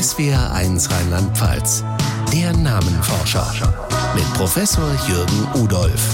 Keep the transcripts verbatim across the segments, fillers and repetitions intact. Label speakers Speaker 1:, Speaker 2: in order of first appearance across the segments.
Speaker 1: S W R eins Rheinland-Pfalz. Der Namenforscher mit Professor Jürgen Udolph.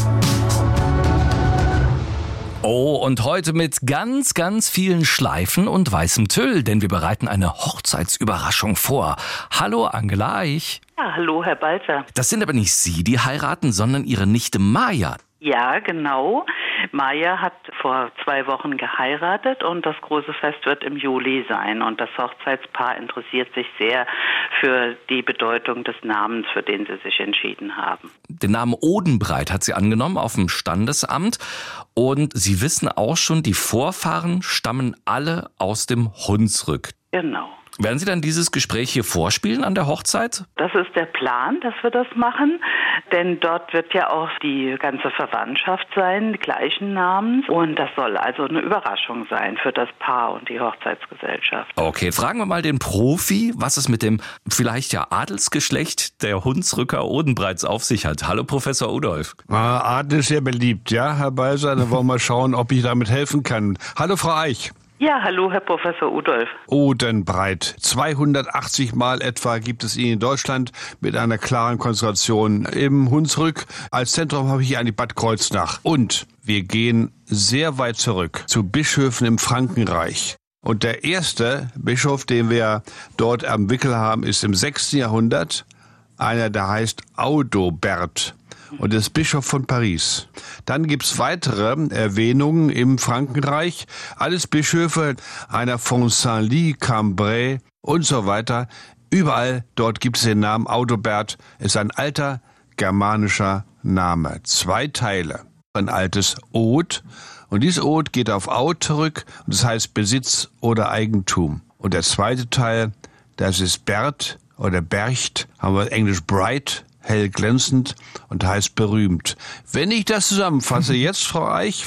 Speaker 2: Oh, und heute mit ganz, ganz vielen Schleifen und weißem Tüll, denn wir bereiten eine Hochzeitsüberraschung vor. Hallo Angela Eich.
Speaker 3: Ja, hallo Herr Balzer.
Speaker 2: Das sind aber nicht Sie, die heiraten, sondern Ihre Nichte Maja.
Speaker 3: Ja, genau. Maja hat vor zwei Wochen geheiratet und das große Fest wird im Juli sein. Und das Hochzeitspaar interessiert sich sehr für die Bedeutung des Namens, für den sie sich entschieden haben.
Speaker 2: Den Namen Odenbreit hat sie angenommen auf dem Standesamt. Und Sie wissen auch schon, die Vorfahren stammen alle aus dem Hunsrück.
Speaker 3: Genau.
Speaker 2: Werden Sie dann dieses Gespräch hier vorspielen an der Hochzeit?
Speaker 3: Das ist der Plan, dass wir das machen, denn dort wird ja auch die ganze Verwandtschaft sein, die gleichen Namens. Und das soll also eine Überraschung sein für das Paar und die Hochzeitsgesellschaft.
Speaker 2: Okay, fragen wir mal den Profi, was es mit dem vielleicht ja Adelsgeschlecht der Hunsrücker Odenbreits auf sich hat. Hallo Professor Udolph.
Speaker 4: Ah, Adel ist sehr beliebt, ja, Herr Balzer. Dann wollen wir mal schauen, ob ich damit helfen kann. Hallo Frau Eich.
Speaker 3: Ja, hallo Herr Professor Udolph.
Speaker 4: Odenbreit. zweihundertachtzig Mal etwa gibt es ihn in Deutschland mit einer klaren Konzentration im Hunsrück. Als Zentrum habe ich hier an die Bad Kreuznach. Und wir gehen sehr weit zurück zu Bischöfen im Frankenreich. Und der erste Bischof, den wir dort am Wickel haben, ist im sechsten Jahrhundert. Einer, der heißt Audobert. Und ist Bischof von Paris. Dann gibt's weitere Erwähnungen im Frankenreich. Alles Bischöfe, einer von Saint-Ly, Cambrai und so weiter. Überall dort gibt es den Namen Audobert. Ist ein alter germanischer Name. Zwei Teile. Ein altes Od. Und dieses Od geht auf Aud zurück. Und das heißt Besitz oder Eigentum. Und der zweite Teil, das ist Bert oder Bercht. Haben wir Englisch bright. Hell glänzend und heißt berühmt. Wenn ich das zusammenfasse, jetzt, Frau Eich,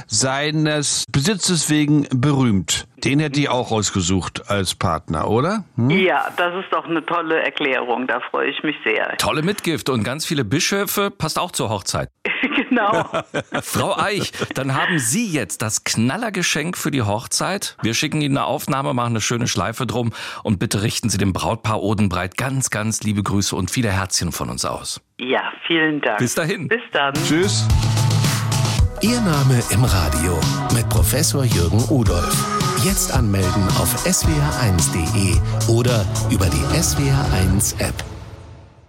Speaker 4: seines Besitzes wegen berühmt. Den hätte ich auch ausgesucht als Partner, oder? Hm?
Speaker 3: Ja, das ist doch eine tolle Erklärung, da freue ich mich sehr.
Speaker 2: Tolle Mitgift und ganz viele Bischöfe, passt auch zur Hochzeit.
Speaker 3: Genau.
Speaker 2: Frau Eich, dann haben Sie jetzt das Knallergeschenk für die Hochzeit. Wir schicken Ihnen eine Aufnahme, machen eine schöne Schleife drum und bitte richten Sie dem Brautpaar Odenbreit ganz, ganz liebe Grüße und viele Herzchen von uns aus.
Speaker 3: Ja, vielen Dank.
Speaker 2: Bis dahin.
Speaker 3: Bis dann.
Speaker 4: Tschüss.
Speaker 1: Ihr Name im Radio mit Professor Jürgen Udolph. Jetzt anmelden auf s w r eins punkt d e oder über die S W R eins App.